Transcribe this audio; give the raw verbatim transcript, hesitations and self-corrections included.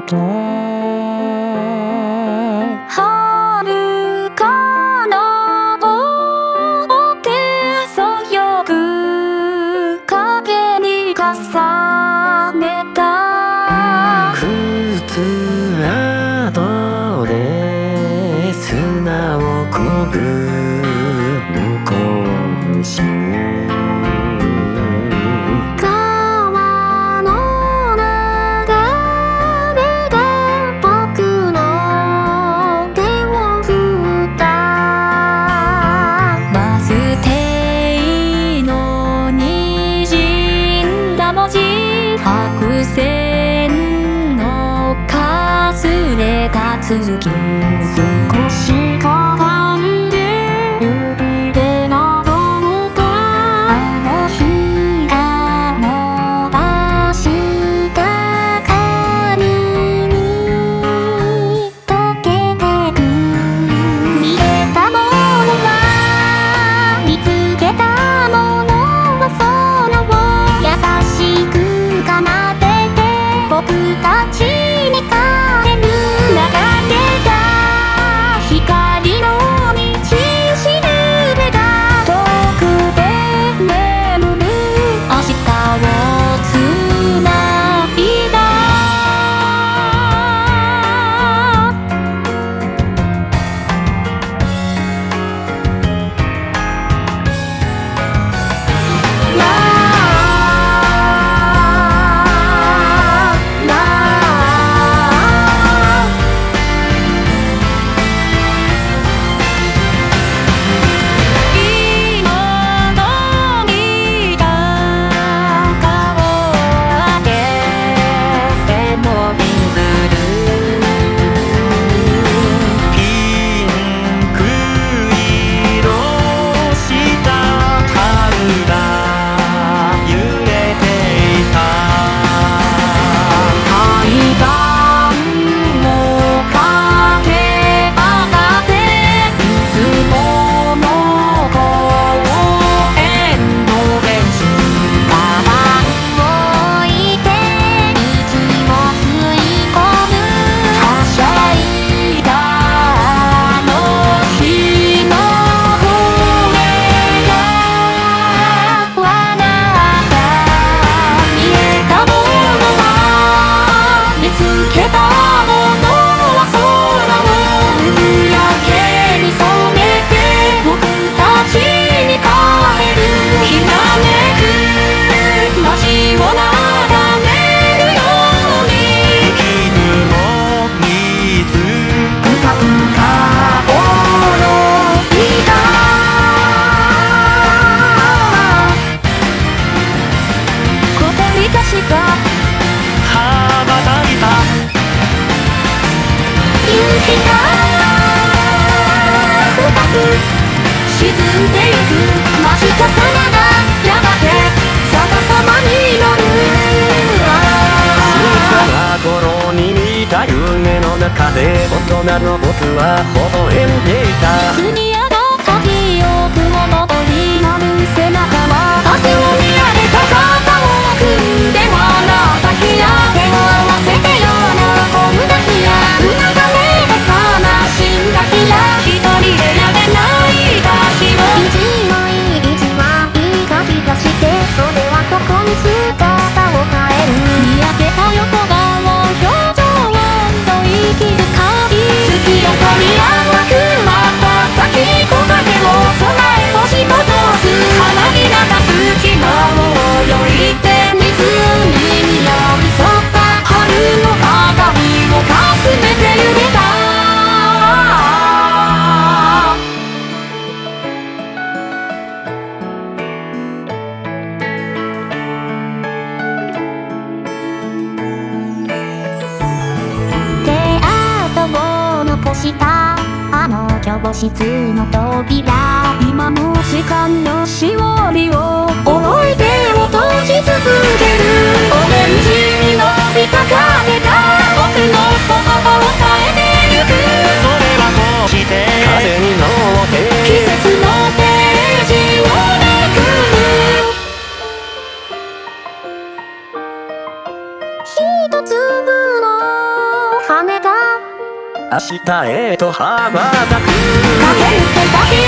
と遥かな大手そよぐ影に重ねた靴跡で砂をこぐ向こう岸川の流れが僕の手を振ったバス停の滲んだ文字白線のかすれた続き少しかがんで指でなぞるとあの日が伸ばした髪に溶けてく見えたものは見つけたものは空を優しく奏でて僕たちに帰る流れた光の道しるべが遠くで眠る明日をつないだララ今の見た顔上げ背もびずるピンク色した春が揺れていた階段を駆け上がっていつもの公園のベンチカバンを置いて息を吸い込むはしゃいだあの日の声が笑った見えたものは見つけたものは空を夕焼けに染めて僕たちに帰るきらめく街を眺めるように絹の水ぷかぷか泳いだ小鳥たちが羽ばたいた夕日が深く沈んでゆく真下さまがやがて逆さまになる小さな頃に見た夢の中で大人の僕は微笑んでいた積み上がった記憶を登りなる背中は風を見上げた肩を組んで笑った日や手を合わせてようなこんな日やうながめで悲しんだ日や一人でやれないだ日を意地のいい意地はいい書き出してそれはここに姿を変える見上げた横顔表情と息遣い月明かり淡く瞬き木陰を備え星と通す花になった隙間を泳いで湖に寄り添った春の鏡をかすめて揺れた手跡を残したあの教室の扉今も時間のしおりを思い出を閉じ続けるオレンジに伸びた影が僕の言葉を変えてゆくそれはこうして風に乗って季節のページをめくる一粒の下へと羽ばたく駆け抜けた日